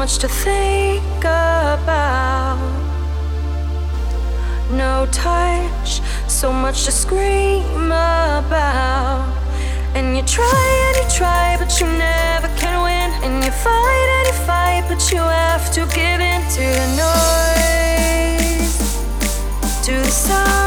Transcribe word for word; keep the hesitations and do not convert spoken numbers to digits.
much to think about. No touch, so much to scream about. And you try and you try, but you never can win. And you fight and you fight, but you have to give in to the noise, to the sound.